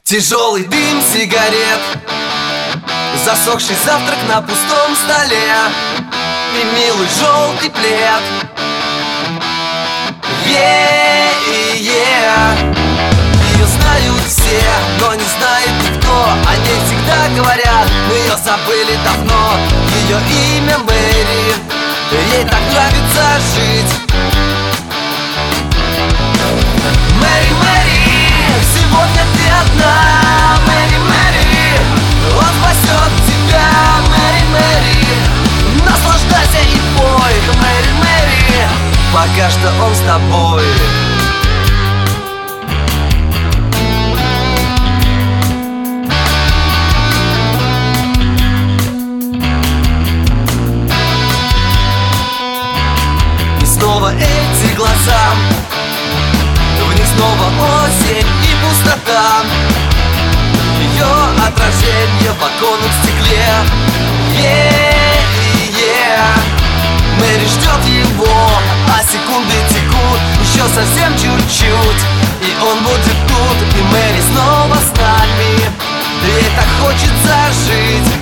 Тяжелый дым сигарет, засохший завтрак на пустом столе и милый желтый плед. Ее знают все, но не знает никто. О ней всегда говорят, но ее забыли давно. Ее имя Мэри, ей так нравится жить. Мэри, Мэри, сегодня ты одна. Мэри, Мэри, он спасет тебя. Мэри, Мэри, наслаждайся и пой. Мэри, Мэри, пока что он с тобой. И снова эти глаза, в них снова осень и пустота. Ее отражение в оконном стекле. Мэри ждет его, а секунды текут. Еще совсем чуть-чуть, и он будет тут. И Мэри снова с нами, ей так хочется жить.